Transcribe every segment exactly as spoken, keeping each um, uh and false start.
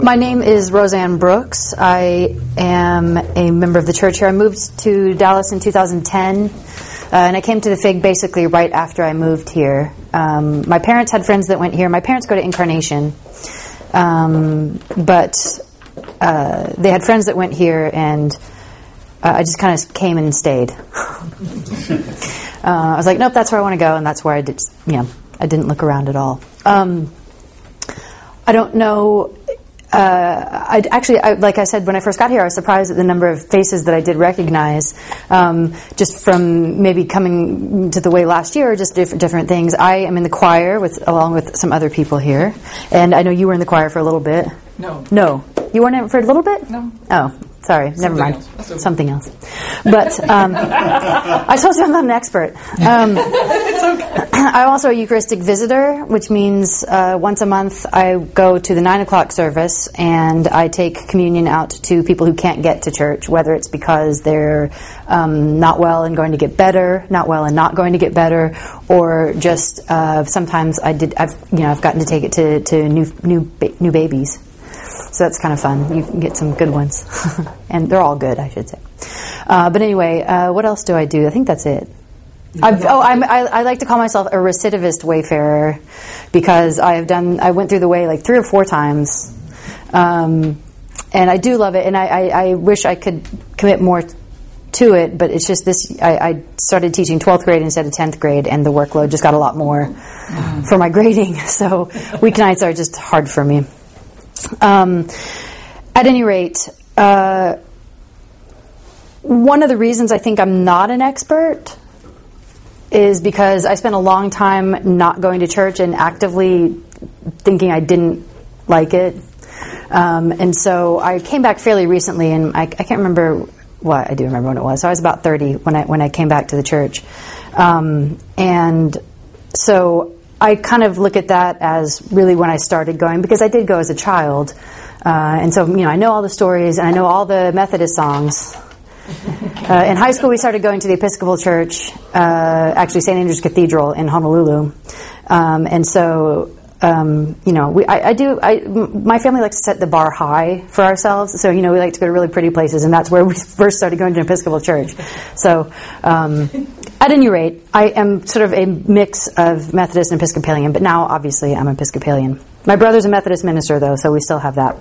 My name is Roseanne Brooks. I am a member of the church here. I moved to Dallas in two thousand ten, uh, and I came to the Fig basically right after I moved here. Um, my parents had friends that went here. My parents go to Incarnation, um, but uh, they had friends that went here, and uh, I just kind of came and stayed. uh, I was like, nope, that's where I want to go, and that's where I did. You know, I didn't look around at all. Um, I don't know. Uh, I actually, I, like I said, when I first got here, I was surprised at the number of faces that I did recognize, um, just from maybe coming to the way last year, or just different different things. I am in the choir with, along with some other people here, and I know you were in the choir for a little bit. No, no, you weren't in for a little bit. No. Oh, sorry, Something never mind. Else. Something else. But um, I told you I'm not an expert. Um, it's okay. I'm also a Eucharistic visitor, which means uh, once a month I go to the nine o'clock service and I take communion out to people who can't get to church, whether it's because they're um, not well and going to get better, not well and not going to get better, or just uh, sometimes I did. I've you know I've gotten to take it to, to new new ba- new babies. So that's kind of fun. You can get some good ones. And they're all good, I should say. Uh, but anyway, uh, what else do I do? I think that's it. I've, oh, I'm, I, I like to call myself a recidivist wayfarer because I have done. I went through the way like three or four times, um, and I do love it. And I, I, I wish I could commit more to it, but it's just this. I, I started teaching twelfth grade instead of tenth grade, and the workload just got a lot more mm-hmm. for my grading. So weeknights are just hard for me. Um, at any rate, uh, one of the reasons I think I'm not an expert is because I spent a long time not going to church and actively thinking I didn't like it. Um, and so I came back fairly recently, and I, I can't remember what I do remember when it was. So I was about thirty when I when I came back to the church, um, and so I kind of look at that as really when I started going, because I did go as a child, uh, and so you know I know all the stories and I know all the Methodist songs. Uh, in high school, we started going to the Episcopal Church, uh, actually Saint Andrew's Cathedral in Honolulu, um, and so um, you know, we, I, I do. I, my family likes to set the bar high for ourselves, so you know, we like to go to really pretty places, and that's where we first started going to an Episcopal Church. So, um, at any rate, I am sort of a mix of Methodist and Episcopalian, but now, obviously, I'm Episcopalian. My brother's a Methodist minister, though, so we still have that.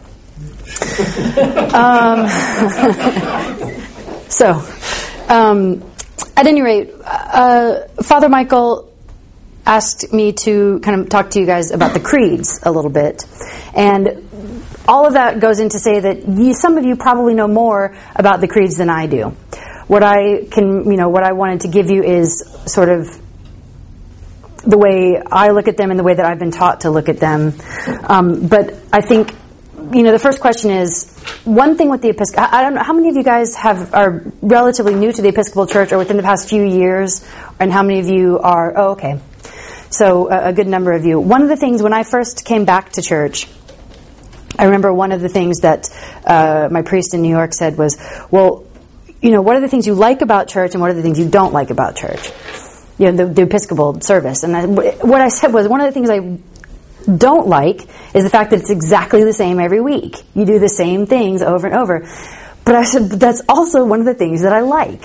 um, So, um, at any rate, uh, Father Michael asked me to kind of talk to you guys about the creeds a little bit. And all of that goes in to say that you, some of you probably know more about the creeds than I do. What I can, you know, what I wanted to give you is sort of the way I look at them and the way that I've been taught to look at them. Um, but I think, you know, the first question is, one thing with the Episcopal, I don't know, how many of you guys have are relatively new to the Episcopal Church or within the past few years, and how many of you are, oh, okay. So a, a good number of you. One of the things, when I first came back to church, I remember one of the things that uh, my priest in New York said was, well, you know, what are the things you like about church and what are the things you don't like about church? You know, the, the Episcopal service. And I, what I said was, one of the things I don't like is the fact that it's exactly the same every week. You do the same things over and over. But I said, but that's also one of the things that I like.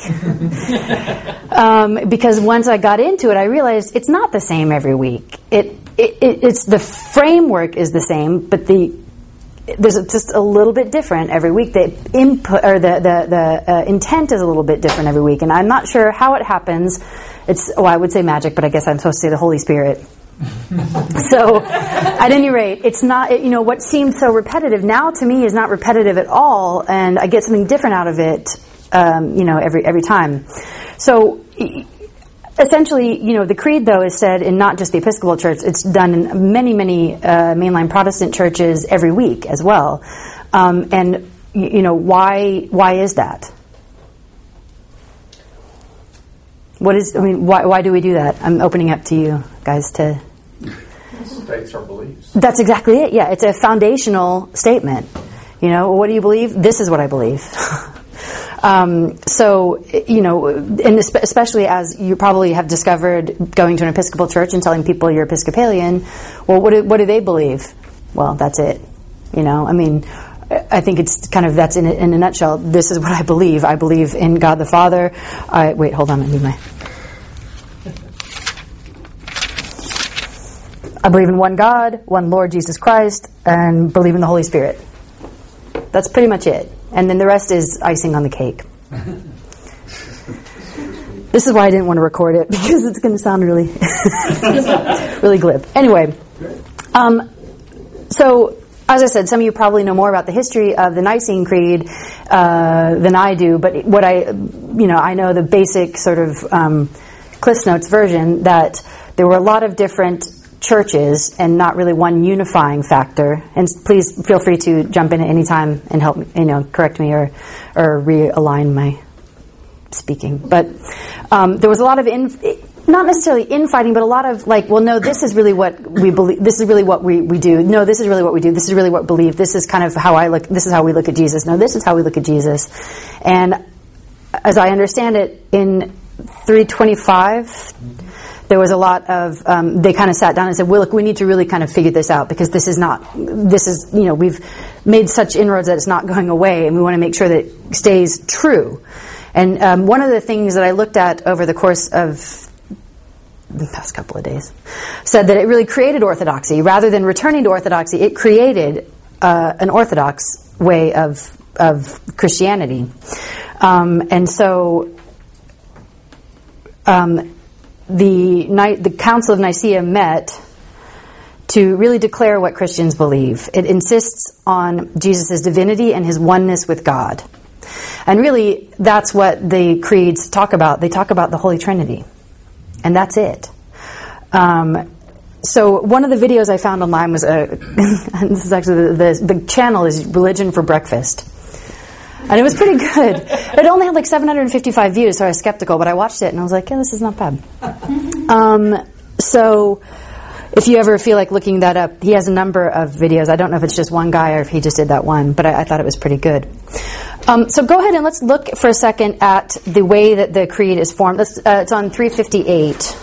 um, because once I got into it, I realized it's not the same every week. It, it, it it's the framework is the same, but the there's just a little bit different every week. The input or the the, the uh, intent is a little bit different every week, and I'm not sure how it happens. It's well, I would say magic, but I guess I'm supposed to say the Holy Spirit. So, at any rate, it's not, you know, what seemed so repetitive now to me is not repetitive at all, and I get something different out of it, um, you know, every every time. So, essentially, you know, the creed, though, is said in not just the Episcopal Church, it's done in many, many uh, mainline Protestant churches every week as well. Um, and, you know, why why is that? What is, I mean, why why do we do that? I'm opening up to you guys to... It states our beliefs. That's exactly it, yeah. It's a foundational statement. You know, what do you believe? This is what I believe. um, so, you know, and especially as you probably have discovered going to an Episcopal church and telling people you're Episcopalian, well, what do, what do they believe? Well, that's it. You know, I mean, I think it's kind of, that's in a, in a nutshell. This is what I believe. I believe in God the Father. I wait, hold on, I need my. I believe in one God, one Lord Jesus Christ, and believe in the Holy Spirit. That's pretty much it. And then the rest is icing on the cake. This is why I didn't want to record it, because it's going to sound really, really glib. Anyway, um, so as I said, some of you probably know more about the history of the Nicene Creed uh, than I do. But what I, you know, I know the basic sort of um, Cliff Notes version, that there were a lot of different churches and not really one unifying factor. And please feel free to jump in at any time and help me, you know, correct me or or realign my speaking. But um, there was a lot of in, not necessarily infighting, but a lot of like, well, no, this is really what we believe. This is really what we, we do. No, this is really what we do. This is really what we believe. This is kind of how I look. This is how we look at Jesus. No, this is how we look at Jesus. And as I understand it, in three twenty-five, there was a lot of, um, they kind of sat down and said, well, look, we need to really kind of figure this out, because this is not, this is, you know, we've made such inroads that it's not going away, and we want to make sure that it stays true. And um, one of the things that I looked at over the course of the past couple of days said that it really created orthodoxy. Rather than returning to orthodoxy, it created uh, an orthodox way of of Christianity. Um, and so um, the the Council of Nicaea met to really declare what Christians believe. It insists on Jesus' divinity and his oneness with God. And really, that's what the creeds talk about. They talk about the Holy Trinity. And that's it. Um, so one of the videos I found online was, a, and this is actually, the, the, the channel is Religion for Breakfast. And it was pretty good. It only had like seven hundred fifty-five views, so I was skeptical, but I watched it and I was like, yeah, this is not bad. Um, so if you ever feel like looking that up, he has a number of videos. I don't know if it's just one guy or if he just did that one, but I, I thought it was pretty good. Um, so go ahead and let's look for a second at the way that the creed is formed. Let's, uh, it's on three fifty-eight.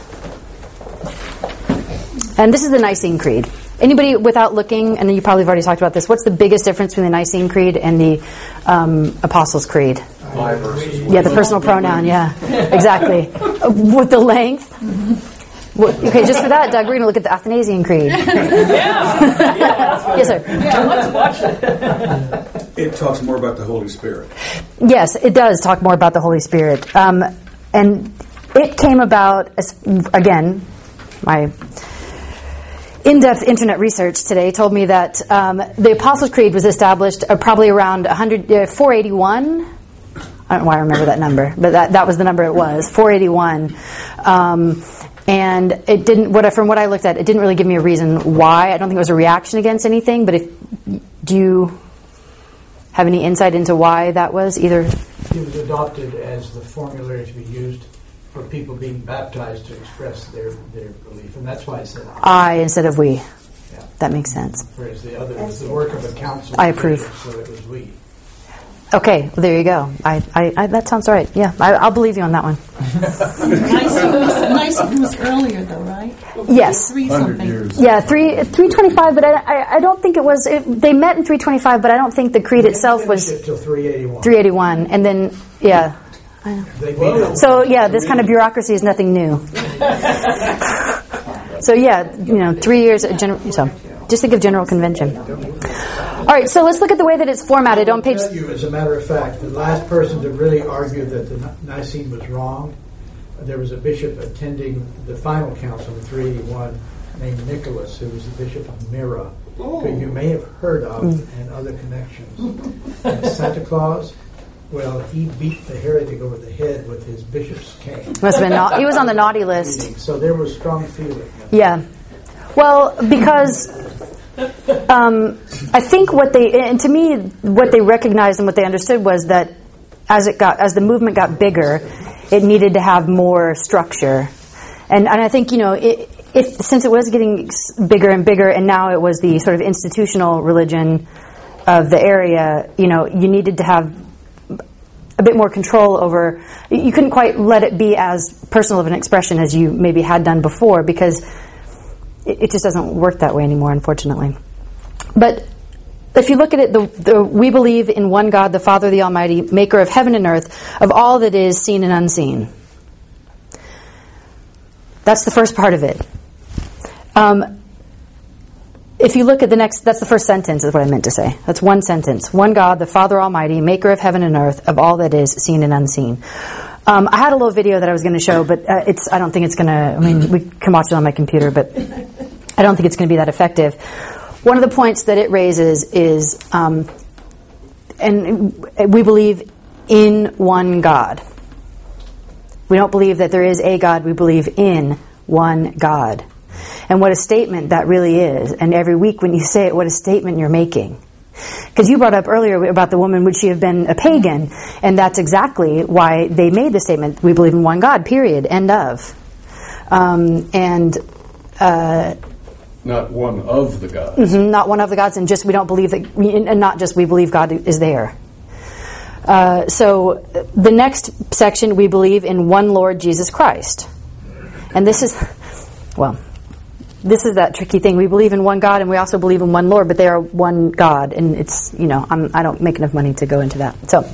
And this is the Nicene Creed. Anybody without looking, and you probably have already talked about this, what's the biggest difference between the Nicene Creed and the um, Apostles' Creed? I versus we. Yeah, the personal pronoun, yeah. Exactly. Uh, with the length. Well, okay, just for that, Doug, we're going to look at the Athanasian Creed. Yeah. yeah yes, sir. Yeah, let's watch it. It talks more about the Holy Spirit. Yes, it does talk more about the Holy Spirit. Um, and it came about, as, again, my in-depth internet research today told me that um, the Apostles' Creed was established uh, probably around one hundred, uh, four eighty-one. I don't know why I remember that number, but that, that was the number it was, four eighty-one. Um, and it didn't, what I, from what I looked at, it didn't really give me a reason why. I don't think it was a reaction against anything, but if, do you have any insight into why that was? Either it was adopted as the formulary to be used for people being baptized to express their, their belief, and that's why I said I instead of we. Yeah. That makes sense. Whereas the other was the work of a council. I approve. So it was we. Okay, well, there you go. I, I, I that sounds right. Yeah, I, I'll believe you on that one. Nicene was, Nicene was earlier, though, right? Yes. Three something. Years. Yeah, three three twenty five. But I, I I don't think it was. It, they met in three twenty five, but I don't think the creed itself was until three eighty one. Three eighty one, and then yeah. They well, So yeah, this kind of bureaucracy is nothing new. So yeah, you know, three years. General, so just think of General Convention. All right, so let's look at the way that it's formatted on page. I'll tell you, as a matter of fact, the last person to really argue that the Nicene was wrong, there was a bishop attending the final council in three eighty-one named Nicholas, who was the bishop of Myra, who you may have heard of, mm. and other connections. And Santa Claus. Well, he beat the heretic over the head with his bishop's cane. Must have been na- he was on the naughty list. So there was strong feeling. Yeah. Well, because um, I think what they, and to me, what they recognized and what they understood was that as it got, as the movement got bigger, it needed to have more structure. And and I think, you know, it, if since it was getting bigger and bigger, and now it was the sort of institutional religion of the area, you know, you needed to have a bit more control over. You couldn't quite let it be as personal of an expression as you maybe had done before, because it, it just doesn't work that way anymore, unfortunately. But if you look at it, the, the, we believe in one God, the Father, the Almighty, maker of heaven and earth, of all that is seen and unseen. That's the first part of it. Um, if you look at the next, that's the first sentence is what I meant to say. That's one sentence. One God, the Father Almighty, maker of heaven and earth, of all that is seen and unseen. Um, I had a little video that I was going to show, but uh, it's. I don't think it's going to, I mean, we can watch it on my computer, but I don't think it's going to be that effective. One of the points that it raises is, um, and we believe in one God. We don't believe that there is a God. We believe in one God. And what a statement that really is. And every week when you say it, what a statement you're making. Because you brought up earlier about the woman, would she have been a pagan? And that's exactly why they made the statement, we believe in one God, period, end of. Um, and... Uh, Not one of the gods. Mm-hmm, not one of the gods, and just we don't believe that, we, and not just we believe God is there. Uh, so the next section, we believe in one Lord Jesus Christ. And this is, well, this is that tricky thing. We believe in one God, and we also believe in one Lord, but they are one God, and it's, you know, I'm, I don't make enough money to go into that. So...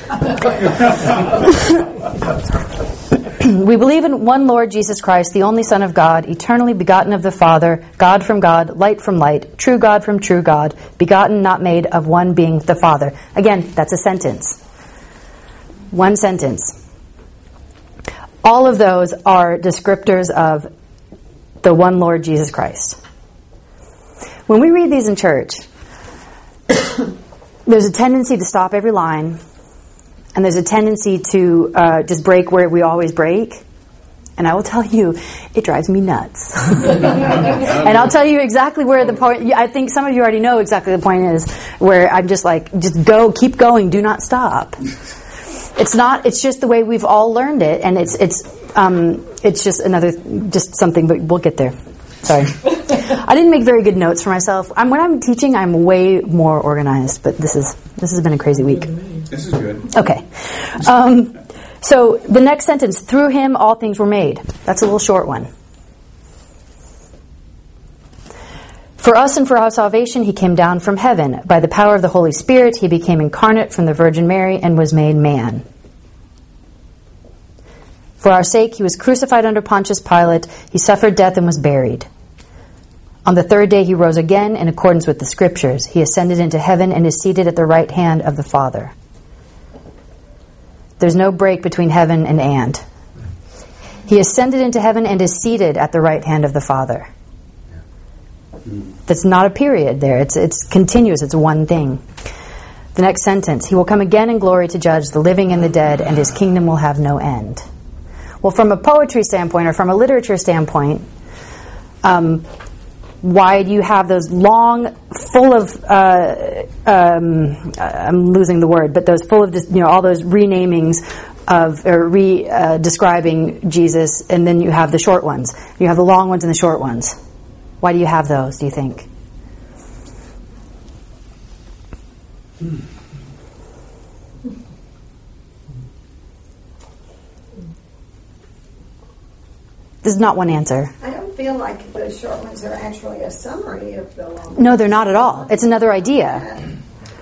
We believe in one Lord Jesus Christ, the only Son of God, eternally begotten of the Father, God from God, light from light, true God from true God, begotten, not made, of one being the Father. Again, that's a sentence. One sentence. All of those are descriptors of the one Lord Jesus Christ. When we read these in church, there's a tendency to stop every line. And there's a tendency to uh, just break where we always break. And I will tell you, it drives me nuts. And I'll tell you exactly where the point, I think some of you already know exactly the point is, where I'm just like, just go, keep going, do not stop. It's not, it's just the way we've all learned it. And it's, it's, um, it's just another, just something, but we'll get there. Sorry. I didn't make very good notes for myself. I'm, when I'm teaching, I'm way more organized, but this is, this has been a crazy week. This is good. Okay. Um, so the next sentence, through him all things were made. That's a little short one. For us and for our salvation he came down from heaven. By the power of the Holy Spirit he became incarnate from the Virgin Mary and was made man. For our sake he was crucified under Pontius Pilate. He suffered death and was buried. On the third day he rose again in accordance with the Scriptures. He ascended into heaven and is seated at the right hand of the Father. There's no break between heaven and and. He ascended into heaven and is seated at the right hand of the Father. That's not a period there. It's it's continuous. It's one thing. The next sentence, he will come again in glory to judge the living and the dead, and his kingdom will have no end. Well, from a poetry standpoint or from a literature standpoint, um, why do you have those long, full of, uh, um, I'm losing the word, but those full of, you know, all those renamings of, or re-describing uh, Jesus, and then you have the short ones. You have the long ones and the short ones. Why do you have those, do you think? Hmm. This is not one answer. I don't feel like the short ones are actually a summary of the long ones. No, they're not at all. It's another idea.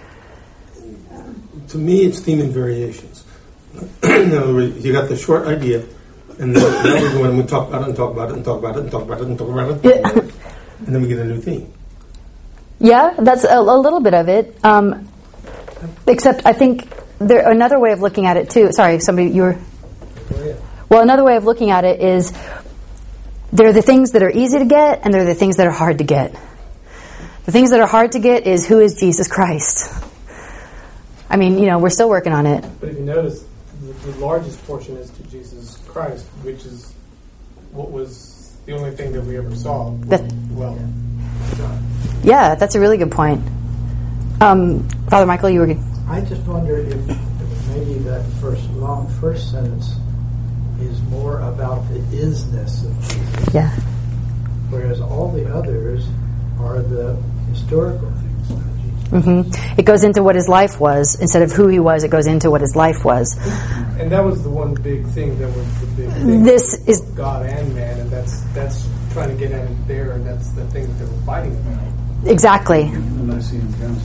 To me, it's theme and variations. In other words, you got the short idea, and then now we're going to talk about it and talk about it and talk about it and talk about it and talk about it, and, talk about it, and then we get a new theme. Yeah, that's a, a little bit of it. Um, except I think there another way of looking at it too. Sorry, somebody you were. Well, another way of looking at it is there are the things that are easy to get, and there are the things that are hard to get. The things that are hard to get is who is Jesus Christ. I mean, you know, we're still working on it. But if you notice, the, the largest portion is to Jesus Christ, which is what was the only thing that we ever saw. That, well, yeah, that's a really good point. Um, Father Michael, you were good. I just wonder if, if maybe that first long first sentence is more about the isness of Jesus. Yeah. Whereas all the others are the historical things about Jesus. Mm-hmm. It goes into what his life was. Instead of who he was, it goes into what his life was. And that was the one big thing that was the big thing. This is God and man, and that's that's trying to get at it there, and that's the thing that they were fighting about. Exactly. The Nicene Council.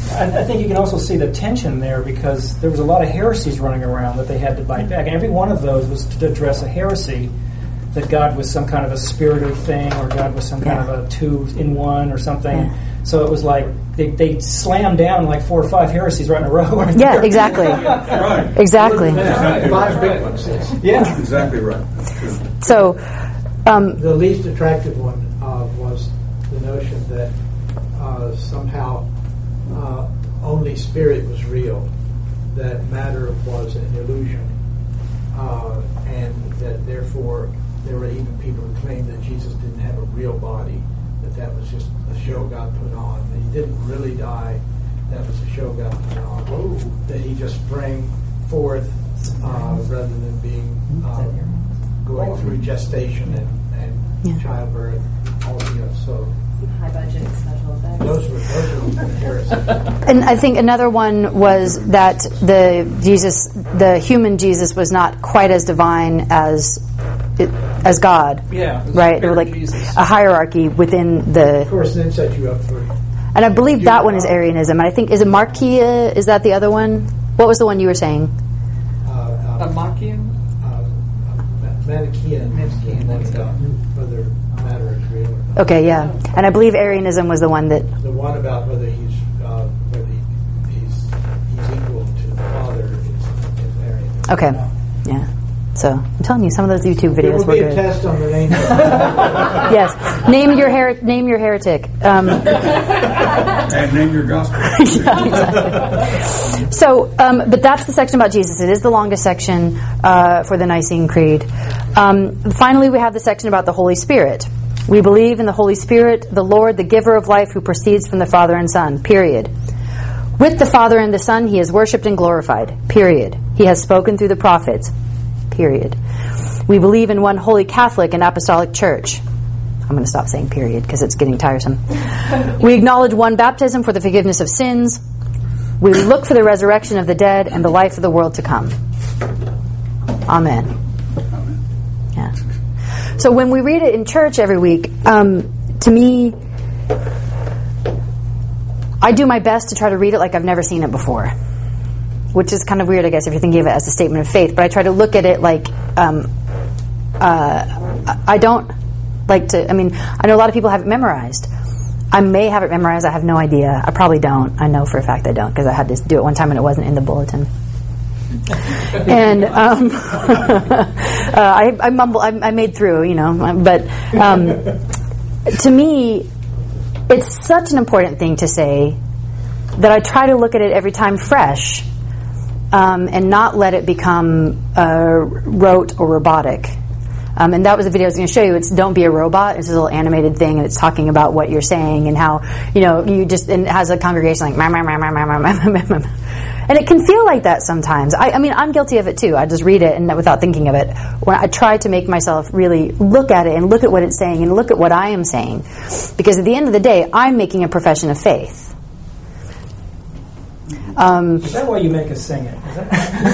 I, I think you can also see the tension there because there was a lot of heresies running around that they had to bite back. And every one of those was to address a heresy that God was some kind of a spirited thing or God was some kind Yeah. of a two in one or something. Yeah. So it was like they, they slammed down like four or five heresies right in a row. Right Yeah, there. exactly. Right. Exactly. Yeah, five big ones. Yes. Yeah. Exactly right. So, um, The least attractive one uh, was the notion that uh, somehow uh, only spirit was real, that matter was an illusion, uh, and that therefore there were even people who claimed that Jesus didn't have a real body, that that was just a show God put on, that he didn't really die, that was a show God put on, Whoa. that he just sprang forth uh, rather than being uh, going through gestation and, and Yeah. childbirth, all the other. So High budget special effects. those were those were heresies. and I think another one was that the Jesus, the human Jesus, was not quite as divine as as God. Yeah. it was Right? There were like Jesus. a hierarchy within the. Of course, then set you up for And I believe that one is Arianism. And I think, is it Markia? Is that the other one? What was the one you were saying? uh, uh, A Machian? uh, Manichaean, Manichaean about whether matter is real or not. Okay, yeah. And I believe Arianism was the one that. The one about whether he's uh, whether he, he's he's equal to the Father is, is Arian. Okay, yeah. So I'm telling you, some of those YouTube There videos will were be a good. test on the name. Yes, name your her- name your heretic. Um, And name your gospel. So, um, but that's the section about Jesus. It is the longest section uh, for the Nicene Creed. Um, finally, we have the section about the Holy Spirit. We believe in the Holy Spirit, the Lord, the giver of life, who proceeds from the Father and Son, period. With the Father and the Son, he is worshipped and glorified, period. He has spoken through the prophets, period. We believe in one holy Catholic and Apostolic Church. I'm going to stop saying period because it's getting tiresome. We acknowledge one baptism for the forgiveness of sins. We look for the resurrection of the dead and the life of the world to come. Amen. Yeah. So when we read it in church every week, um, to me, I do my best to try to read it like I've never seen it before, which is kind of weird, I guess, if you're thinking of it as a statement of faith. But I try to look at it like um, uh, I don't like to. I mean, I know a lot of people have it memorized. I may have it memorized. I have no idea. I probably don't. I know for a fact I don't because I had to do it one time and it wasn't in the bulletin. and um, uh, I, I mumble. I, I made through, you know. But um, to me, it's such an important thing to say that I try to look at it every time fresh um, and not let it become uh, rote or robotic. Um, and that was the video I was going to show you. It's Don't Be a Robot. It's a little animated thing, and it's talking about what you're saying and how, you know, you just, and it has a congregation like, meh, meh, meh, meh, meh, meh, meh, meh, meh. And it can feel like that sometimes. I, I mean, I'm guilty of it too. I just read it and without thinking of it. When I try to make myself really look at it and look at what it's saying and look at what I am saying. Because at the end of the day, I'm making a profession of faith. Um, Is that why you make us sing it? Is that,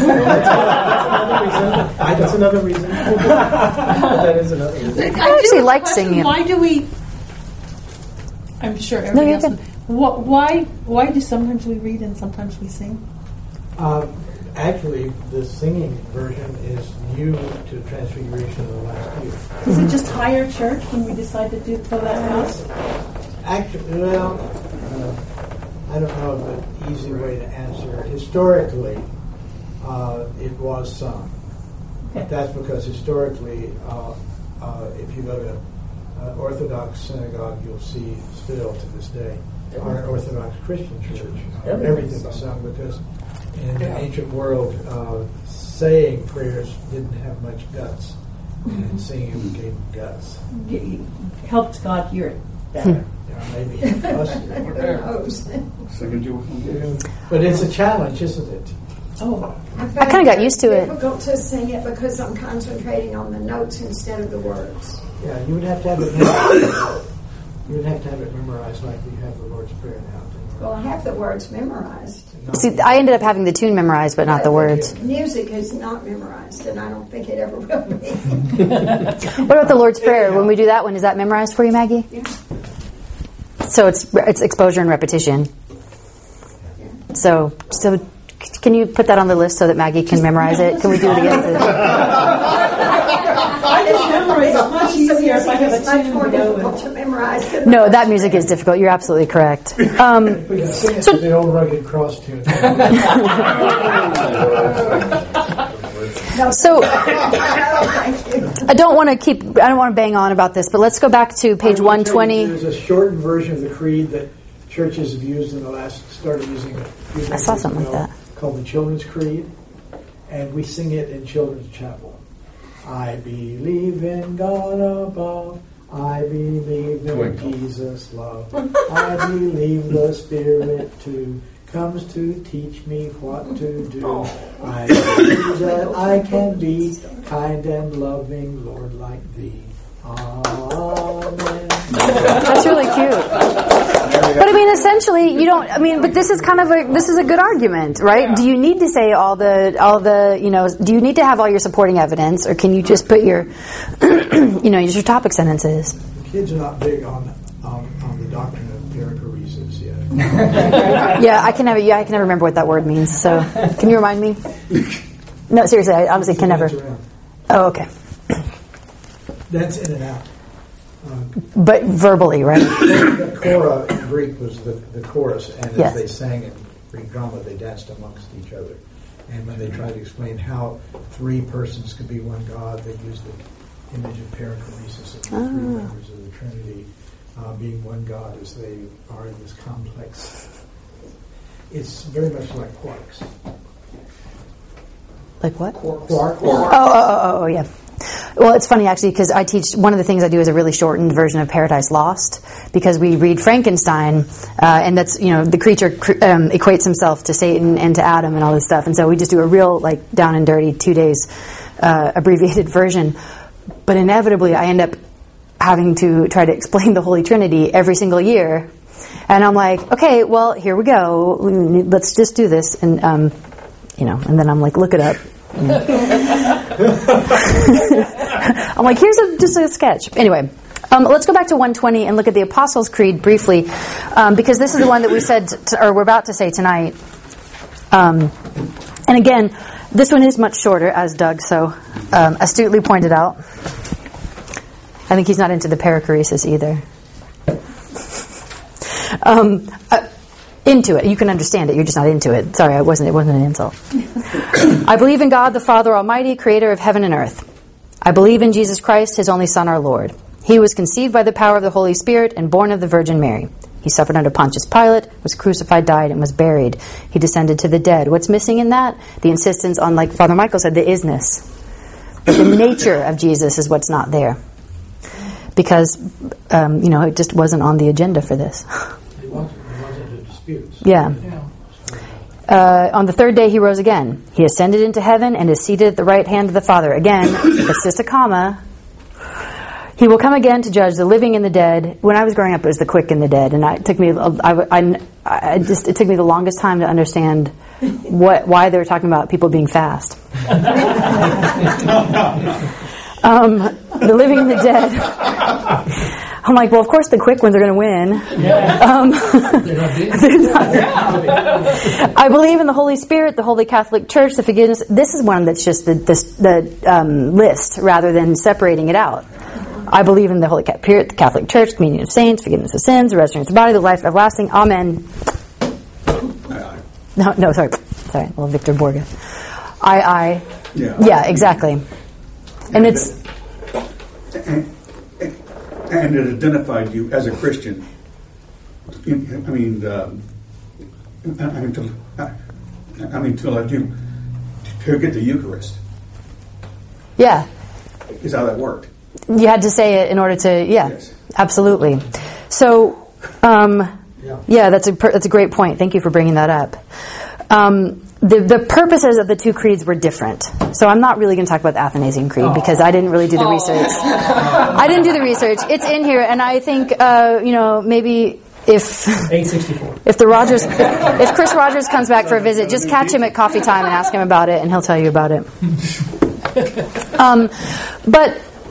that's another reason. That's another reason. That is another reason. I actually like singing it. Why do we? I'm sure No, everybody you're else. good. What, why? Why do sometimes we read and sometimes we sing? Uh, actually, the singing version is new to Transfiguration of the last year. Is it just higher church when we decide to do go that route? Actually, well, uh, I don't know of an easy way to answer. Historically, uh, it was sung. But that's because historically, uh, uh, if you go to an Orthodox synagogue, you'll see still to this day, or an Orthodox Christian church, uh, everything was sung because in the ancient world, uh, saying prayers didn't have much guts, and singing gave guts. It helped God hear it better. Yeah, maybe us. Who knows? Second you But it's a challenge, isn't it? Oh, I kind of got used to it. It's difficult to sing it because I'm concentrating on the notes instead of the words. Yeah, you would have to have it memorized. You would have to have it memorized like we have the Lord's Prayer now. Well, I have the words memorized. See, I ended up having the tune memorized, but not the words. Music is not memorized, and I don't think it ever will be. What about the Lord's Prayer? When we do that one, is that memorized for you, Maggie? Yeah. So it's it's exposure and repetition. So, so can you put that on the list so that Maggie can memorize it? Can we do it again? I just memorize it much easier if I have a It's much tune more to go difficult with. to memorize. than No, the that rest. music is difficult. You're absolutely correct. Um, We can sing it So- to the old rugged cross tune. so Thank you. I don't want to keep. I don't want to bang on about this, but let's go back to page I will one tell you, twenty. There's a shortened version of the creed that churches have used in the last, started using a few I saw decades something like ago, that. called the Children's Creed, and we sing it in Children's Chapel. I believe in God above. I believe in Twinkle. Jesus' love. I believe the Spirit too comes to teach me what to do. I believe that I can be kind and loving, Lord, like Thee. Amen. That's really cute. But I mean, essentially, you don't. I mean, but this is kind of a this is a good argument, right? Yeah. Do you need to say all the all the you know? Do you need to have all your supporting evidence, or can you just put your you know just your topic sentences? Kids are not big on on, on the doctrine of perichoresis yet. Yeah, I can never. Yeah, I can never remember what that word means. So, can you remind me? No, seriously, I honestly can never. Dance around. Oh, okay. That's in and out. Um, But verbally, right? the Korah in Greek was the, the chorus, and as Yes. they sang in Greek drama, they danced amongst each other. And when they tried to explain how three persons could be one God, they used the image of perichoresis of the Ah. three members of the Trinity uh, being one God as they are in this complex. It's very much like quarks. Like what? Quark. Oh, oh, oh, oh, yeah. Well, it's funny actually because I teach. One of the things I do is a really shortened version of Paradise Lost because we read Frankenstein, uh, and that's you know the creature cr- um, equates himself to Satan and to Adam and all this stuff, and so we just do a real like down and dirty two days uh, abbreviated version. But inevitably, I end up having to try to explain the Holy Trinity every single year, and I'm like, okay, well, here we go. Let's just do this, and um, you know, and then I'm like, look it up. I'm like, here's a, just a sketch. Anyway, um, let's go back to one twenty and look at the Apostles' Creed briefly, um, because this is the one that we said, to, or we're about to say tonight. Um, and again, this one is much shorter, as Doug so um, astutely pointed out. I think he's not into the perichoresis either. Um, uh, into it. You can understand it. You're just not into it. Sorry, I wasn't. It wasn't an insult. I believe in God, the Father Almighty, creator of heaven and earth. I believe in Jesus Christ, his only Son, our Lord. He was conceived by the power of the Holy Spirit and born of the Virgin Mary. He suffered under Pontius Pilate, was crucified, died, and was buried. He descended to the dead. What's missing in that? The insistence on, like Father Michael said, the isness. But the nature of Jesus is what's not there. Because, um, you know, it just wasn't on the agenda for this. It wasn't, it wasn't a dispute. Yeah. Uh, on the third day he rose again. He ascended into heaven and is seated at the right hand of the Father. Again, it's just a comma. He will come again to judge the living and the dead. When I was growing up, it was the quick and the dead, and I, it took me. I, I, I just it took me the longest time to understand what why they were talking about people being fast. um, the living and the dead. I'm like, well, of course the quick ones are going to win. Um, they're not. I believe in the Holy Spirit, the Holy Catholic Church, the forgiveness. This is one that's just the the, the um, list rather than separating it out. I believe in the Holy Spirit, the Catholic Church, communion of saints, forgiveness of sins, the resurrection of the body, the life everlasting. Amen. No, no, sorry, sorry, little Victor Borga. I, I, Yeah. yeah, exactly. And it's. And, and it identified you as a Christian. In- I mean, um, I I mean, to, I I mean, to let you to get the Eucharist Yeah. is how that worked. You had to say it in order to, yeah, Yes. absolutely. So, um, yeah, that's a per, that's a great point. Thank you for bringing that up. Um, the the purposes of the two creeds were different. So I'm not really going to talk about the Athanasian Creed because I didn't really do the research. I didn't do the research. It's in here, and I think uh, you know maybe if eight sixty-four. if the Rogers if, if Chris Rogers comes back for a visit, just catch him at coffee time and ask him about it, and he'll tell you about it. Um, but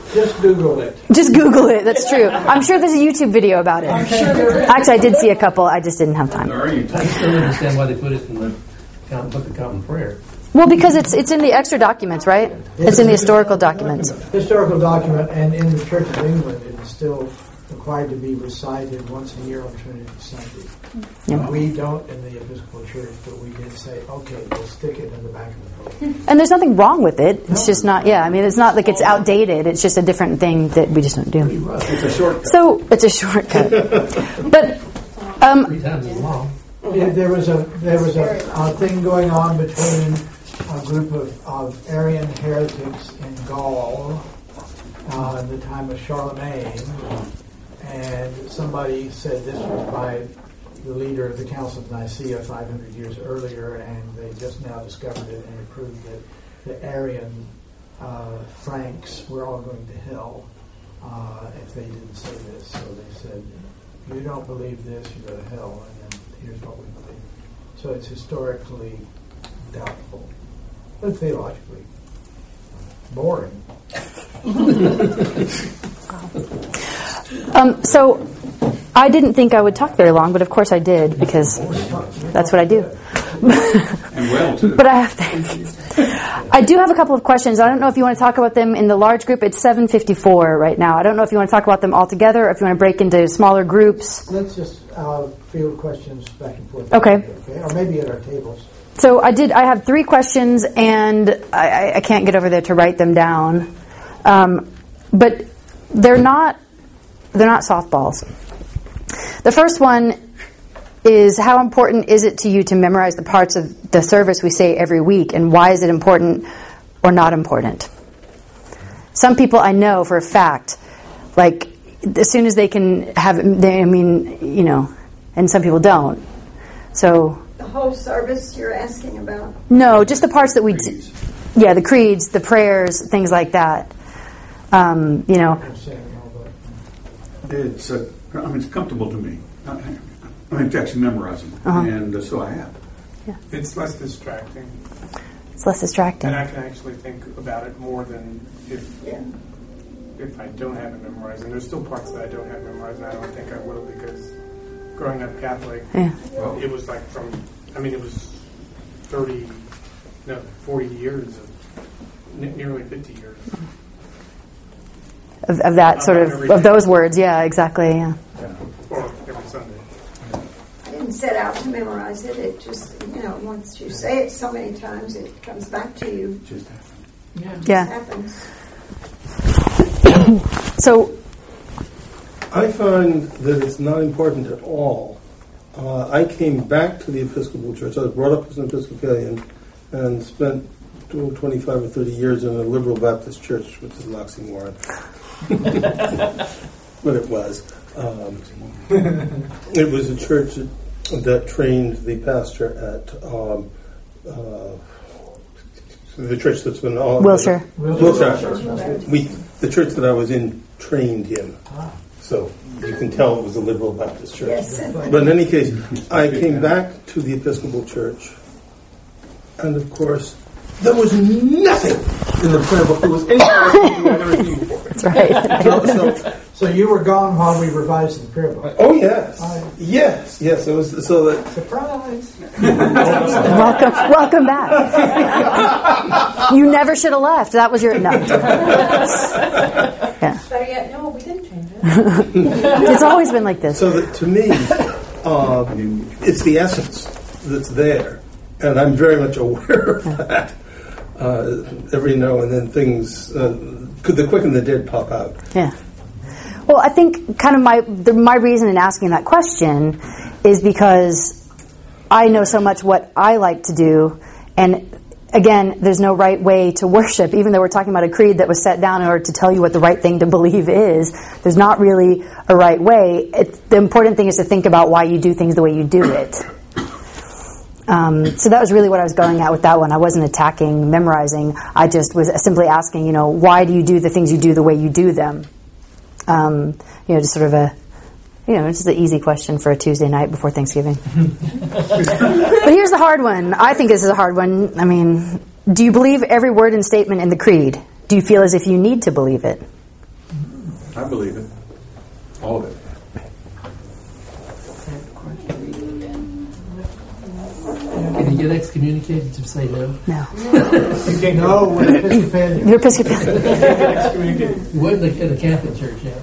Just Google it. Just Google it. That's true. I'm sure there's a YouTube video about it. I'm sure there is. Actually, I did see a couple. I just didn't have time. I just don't understand why they put it in the count, book of common prayer. Well, because it's it's in the extra documents, right? It's in the historical documents. Historical document, and in the Church of England, it is still required to be recited once a year on Trinity Sunday. Yeah. We don't in the Episcopal Church, but we did say, okay, we'll stick it in the back of the book. And there's nothing wrong with it. It's just not, yeah, I mean, it's not like it's outdated. It's just a different thing that we just don't do. It's a shortcut. So, it's a shortcut. But, um... Three times as long. Yeah, there was a there was a, a thing going on between a group of, of Arian heretics in Gaul uh, at the time of Charlemagne, and somebody said this was by the leader of the Council of Nicaea five hundred years earlier, and they just now discovered it and it proved that the Arian uh, Franks were all going to hell uh, if they didn't say this. So they said, you don't believe this, you go to hell, and then here's what we believe. So it's historically doubtful, but theologically boring. Um, so, I didn't think I would talk very long, but of course I did, because that's what I do. And well, too. But I have to. I do have a couple of questions. I don't know if you want to talk about them in the large group. It's seven fifty-four right now. I don't know if you want to talk about them all together, or if you want to break into smaller groups. Let's just uh, field questions back and forth. Okay. okay. Or maybe at our tables. So I did. I have three questions, and I, I can't get over there to write them down. Um, but they're not. They're not softballs. The first one is, how important is it to you to memorize the parts of the service we say every week, and why is it important or not important? Some people I know for a fact, like, as soon as they can have, they, I mean, you know, and some people don't. So The whole service you're asking about? no, just the parts that we, d- yeah, the creeds, the prayers, things like that. Um, you know, It's, uh, I mean, it's comfortable to me. I, I mean, to actually memorize them, Uh-huh. and uh, so I have. Yeah. It's less distracting. It's less distracting. And I can actually think about it more than if Yeah. if I don't have it memorized. And there's still parts that I don't have memorized, and I don't think I will, because growing up Catholic, Yeah. it was like from, I mean, it was thirty, no, forty years, of, n- nearly fifty years. Of, of that sort of, of those words, yeah, exactly, yeah. Or every Sunday. I didn't set out to memorize it. It just, you know, once you say it so many times, it comes back to you. Just Yeah. It just Yeah. happens. So, I find that it's not important at all. Uh, I came back to the Episcopal Church. I was brought up as an Episcopalian and spent twenty-five or thirty years in a liberal Baptist church, which is an oxymoron. But it was. Um, it was a church that, that trained the pastor at um, uh, the church that's been all Wilshire. Wilshire. We, the church that I was in trained him. So you can tell it was a liberal Baptist church. Yes. But in any case, I came back to the Episcopal Church, and of course, there was nothing in the prayer book. There was anything I'd ever seen before. That's right. So, so, So you were gone while we revised the prayer book. oh yes, I- yes, yes. It was so that. Surprise! welcome, welcome back. You never should have left. That was your, no. Yeah. Better yet, no, we didn't change it. It's always been like this. So that to me, uh, it's the essence that's there, and I'm very much aware of that. Uh, every now and then, things, uh, could the quick and the dead pop out. Yeah. Well, I think kind of my the, my reason in asking that question is because I know so much what I like to do, and again, there's no right way to worship. Even though we're talking about a creed that was set down in order to tell you what the right thing to believe is, there's not really a right way. It, the important thing is to think about why you do things the way you do it. Um, so that was really what I was going at with that one. I wasn't attacking memorizing. I just was simply asking, you know, why do you do the things you do the way you do them? Um, you know, just sort of a, you know, it's just an easy question for a Tuesday night before Thanksgiving. But here's the hard one. I think this is a hard one. I mean, do you believe every word and statement in the creed? Do you feel as if you need to believe it? I believe it. All of it. Can you get excommunicated to say no? No. You can know we're Episcopalian. You're Episcopalian. You wasn't in a Catholic church yet.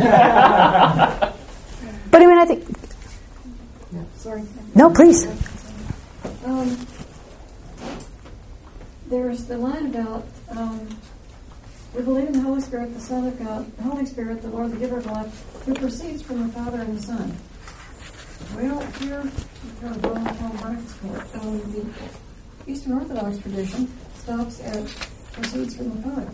But I mean, I think. Sorry. No, please. Um, there's the line about um, we believe in the Holy Spirit, the Son of God, the Holy Spirit, the Lord, the Giver of life, who proceeds from the Father and the Son. Well, here, here um, the Eastern Orthodox tradition stops at proceeds from the Father.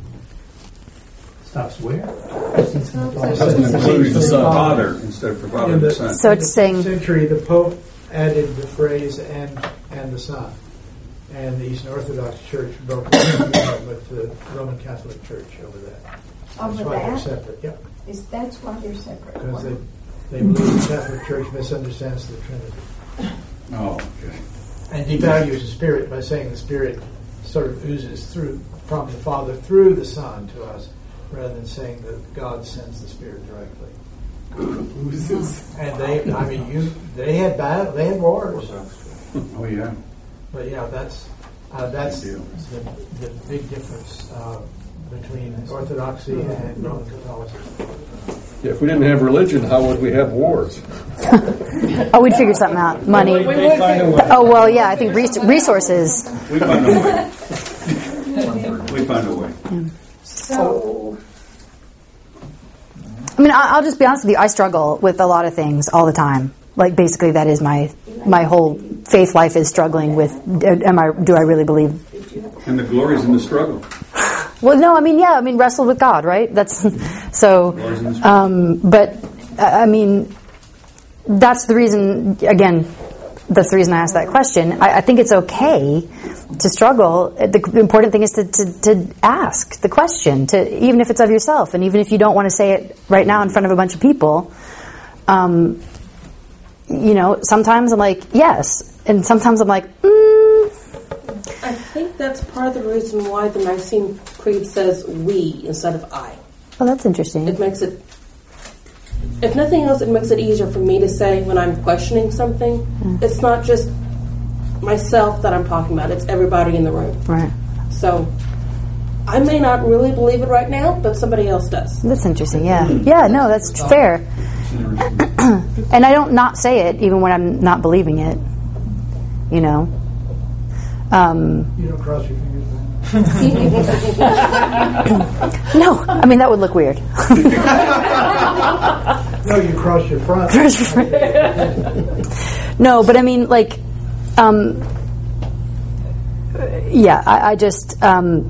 Stops where? Stops at Doesn't include the Son, Father instead of the Father and the Son. So it's saying. Century, the Pope added the phrase "and and the Son," and the Eastern Orthodox Church broke it with the Roman Catholic Church over that. That's Over why they're that? separate. Yep, Is that's why they're separate? because they they believe the Catholic Church misunderstands the Trinity Oh, okay. and devalues the Spirit by saying the Spirit sort of oozes through from the Father through the Son to us, rather than saying that God sends the Spirit directly. And they, I mean, you, they had battle, they had wars. Oh, yeah. But yeah, that's uh, that's the, Big deal. the big difference uh, between Orthodoxy and Roman Catholicism. Yeah, if we didn't have religion, how would we have wars? Oh, we'd figure something out. Money. They find a way. Oh well, yeah. I think res- resources. We find a way. We find a way. So, I mean, I- I'll just be honest with you. I struggle with a lot of things all the time. Like basically, that is my my whole faith life is struggling with. Am I? Do I really believe? And the glory's in the struggle. Well, no. I mean, yeah. I mean, wrestle with God, right? That's so. Um, but I I mean, that's the reason. Again, that's the reason I asked that question. I, I think it's okay to struggle. The important thing is to, to, to ask the question, to even if it's of yourself, and even if you don't want to say it right now in front of a bunch of people. Um, you know, sometimes I'm like, yes, and sometimes I'm like, mm. I think that's part of the reason why the Nicene Creed says we instead of I. Oh, that's interesting. It makes it, if nothing else, it makes it easier for me to say when I'm questioning something. Mm. It's not just myself that I'm talking about, it's everybody in the room. Right. So I may not really believe it right now, but somebody else does. That's interesting, yeah. Yeah, no, that's fair. And I don't not say it even when I'm not believing it, you know. Um, You don't cross your fingers. no, I mean, that would look weird. No, you cross your front. No, but I mean, like, um, yeah, I, I just, um,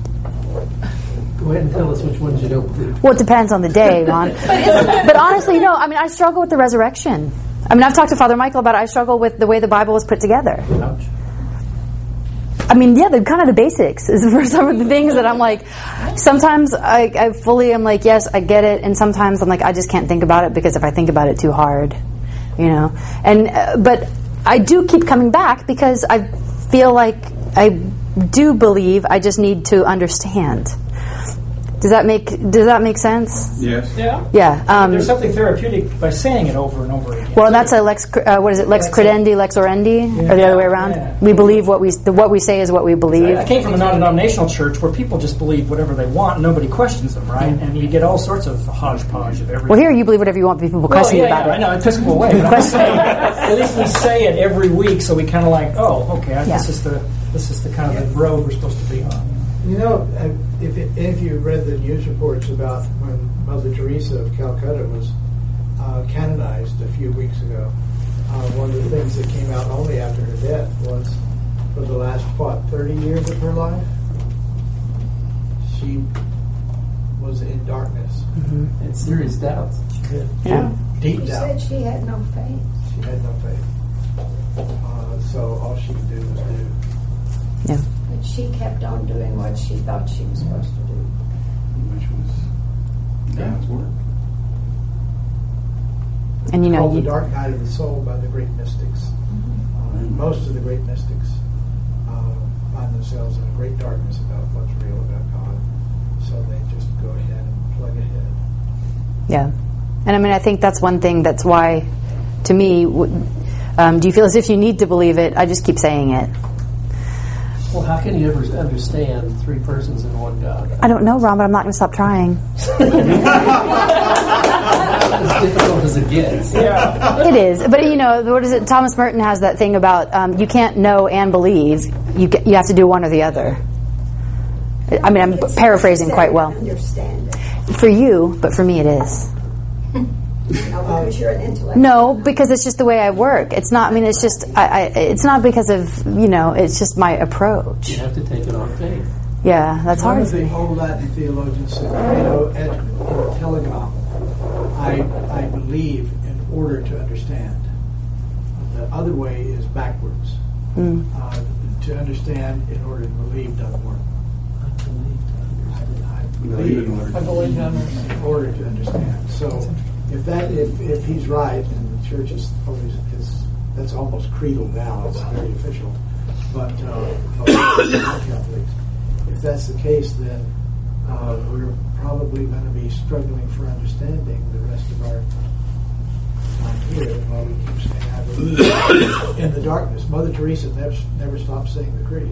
Go ahead and tell us which ones you don't believe. well, it depends on the day, Ron. But honestly, no, I mean, I struggle with the resurrection. I mean, I've talked to Father Michael about it. I struggle with the way the Bible was put together. Ouch. I mean, yeah, the kind of the basics is for some of the things that I'm like, sometimes I, I fully am like, yes, I get it. And sometimes I'm like, I just can't think about it because if I think about it too hard, you know. And, uh, but I do keep coming back because I feel like I do believe, I just need to understand. Does that make Does that make sense? Yes. Yeah. Yeah. Um, There's something therapeutic by saying it over and over again. well, that's a lex. Uh, what is it? Lex credendi, lex orandi, Yeah. or the other way around. Yeah. We believe what we the, what we say is what we believe. I came from a non-denominational church where people just believe whatever they want, and nobody questions them, right? And you get all sorts of hodgepodge of everything. Well, here you believe whatever you want, but people Well, question yeah, you about yeah, it. I know, Episcopal way. But I'm saying, at least we say it every week, so we kind of like, oh, okay, I, Yeah. this is the this is the kind of the road we're supposed to be on. You know, uh, if it, if you read the news reports about when Mother Teresa of Calcutta was uh, canonized a few weeks ago, uh, one of the things that came out only after her death was for the last, what, thirty years of her life, she was in darkness. Mm-hmm. And serious doubts. Yeah. Deep she doubt. said she had no faith. She had no faith. Uh, so all she could do was do. Yeah. But she kept on doing what she thought she was supposed to do. Which was God's word. And you know, Called you, The Dark Night of the Soul by the great mystics. Uh, most of the great mystics uh, find themselves in a great darkness about what's real about God. So they just go ahead and plug ahead. Yeah. And I mean, I think that's one thing that's why, to me, w- um, do you feel as if you need to believe it? I just keep saying it. Well, how can you ever understand three persons in one God? I don't know, Ron, but I'm not going to stop trying. As difficult as it gets. Yeah. It is. But, you know, what is it? Thomas Merton has that thing about um, you can't know and believe. You you have to do one or the other. I mean, I'm It's paraphrasing quite well. Understand it. For you, but for me it is. No, because you're an intellect. No, because it's just the way I work. It's not, I mean, it's just, I, I, it's not because of, you know, it's just my approach. You have to take it on faith. Yeah, that's One hard. of the old Latin theologians said, you know, at, in Telegram, I, I believe in order to understand. The other way is backwards. Mm. Uh, to understand in order to believe doesn't work. I believe I believe in understand. in order to understand. So if that if, if he's right, and the church is always is that's almost creedal now. It's very official. But uh, Catholics, if that's the case, then uh, we're probably going to be struggling for understanding the rest of our time here while we keep saying I believe in the darkness. Mother Teresa never never stopped saying the creed.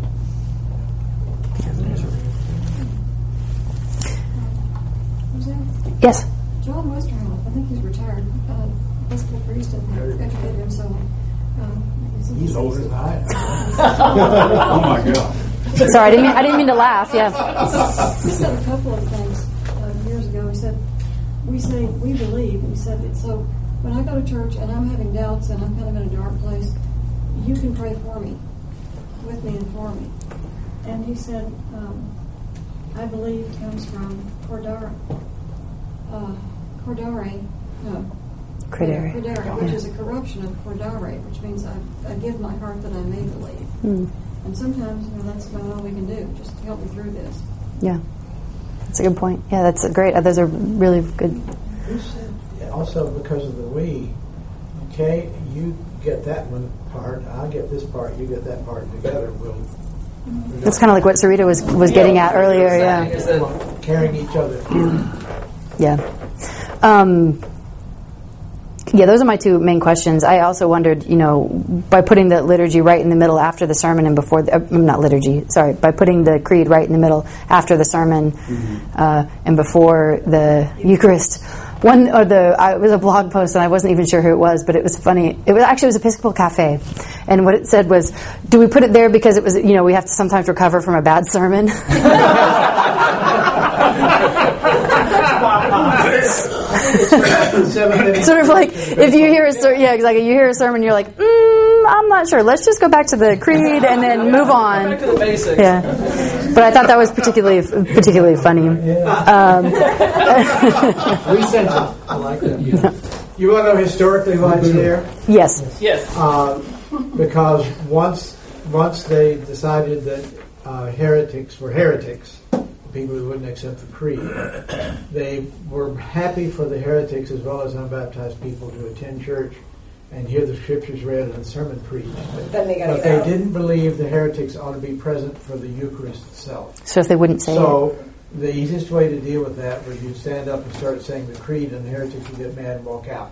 Yes. John Westerhoff, I think he's retired, uh, Episcopal priest, and educated him, so um, He's older than I am. Oh my God. Sorry, I didn't mean, I didn't mean to laugh. Yeah. He said a couple of things uh, years ago. He said, we say, we believe, and he said that, so when I go to church and I'm having doubts and I'm kind of in a dark place, you can pray for me, with me and for me. And he said, um, I believe comes from cordare, uh, cordare, no, Credere. cordare, which is a corruption of cordare, which means I, I give my heart that I may believe. Mm. And sometimes, you know, that's about all we can do, just to help me through this. Yeah. That's a good point. Yeah, that's a great. Uh, those are really good. You said also because of the we, okay, you get that one part, I'll get this part, you get that part, together we'll... That's kind of like what Sarita was was getting at earlier. Yeah. Carrying each other. Yeah. Um, yeah, those are my two main questions. I also wondered, you know, by putting the liturgy right in the middle after the sermon and before, the, uh, not liturgy, sorry, by putting the creed right in the middle after the sermon mm-hmm. uh, and before the Eucharist. One or the uh, it was a blog post, and I wasn't even sure who it was, but it was funny. It was actually it was Episcopal Cafe, and what it said was, "Do we put it there because it was, you know, we have to sometimes recover from a bad sermon?" Sort of like if you hear a ser- yeah, exactly. You hear a sermon, you're like, mm, I'm not sure. Let's just go back to the creed and then move on. Back to the basics. Yeah, but I thought that was particularly particularly funny. Um, I like that. Yeah. You want to know historically why it's there? Yes. Yes. Uh, because once once they decided that uh, heretics were heretics, people who wouldn't accept the creed, they were happy for the heretics as well as unbaptized people to attend church and hear the scriptures read and the sermon preached. But then they got But to they go. didn't believe the heretics ought to be present for the Eucharist itself. So if they wouldn't say so, it. the easiest way to deal with that was you stand up and start saying the creed, and the heretics would get mad and walk out.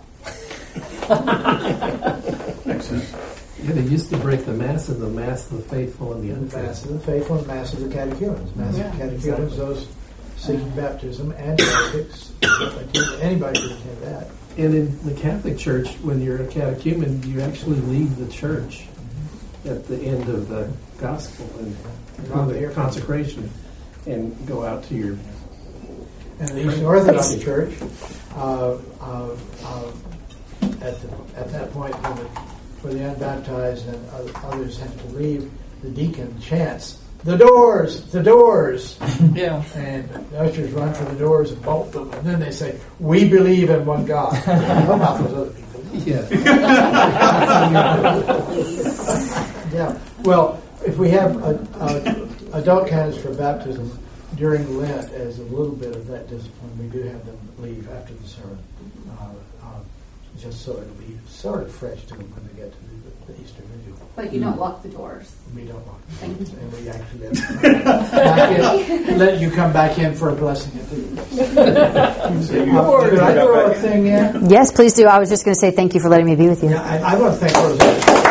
Yeah, they used to break the Mass of the Mass of the faithful and the The unfaithful. Mass of the faithful and Mass of the catechumens. Mass Yeah, of the catechumens, exactly. those seeking baptism, and heretics. Anybody could attend that. And in the Catholic Church, when you're a catechumen, you actually leave the church at the end of the gospel and on the consecration and go out to your... And the Eastern Orthodox Church, uh, uh, uh, at, the, at that point, when the, where the unbaptized and others have to leave, the deacon chants, "The doors! The doors!" Yeah. And the ushers run for the doors and bolt them, and then they say, "We believe in one God." How about those other people? Yeah. Yeah. Well, if we have a, a, adult candidates for baptism during Lent as a little bit of that discipline, we do have them leave after the sermon, uh, uh, just so it'll be sort of fresh to them when they get to the, the Easter Vigil. But you don't lock the doors. We don't lock the Thank doors, you. and we actually let, back in, let you come back in for a blessing at the Could I throw a thing in? Yes, please do. I was just going to say thank you for letting me be with you. Yeah, I, I want to thank Rosanna.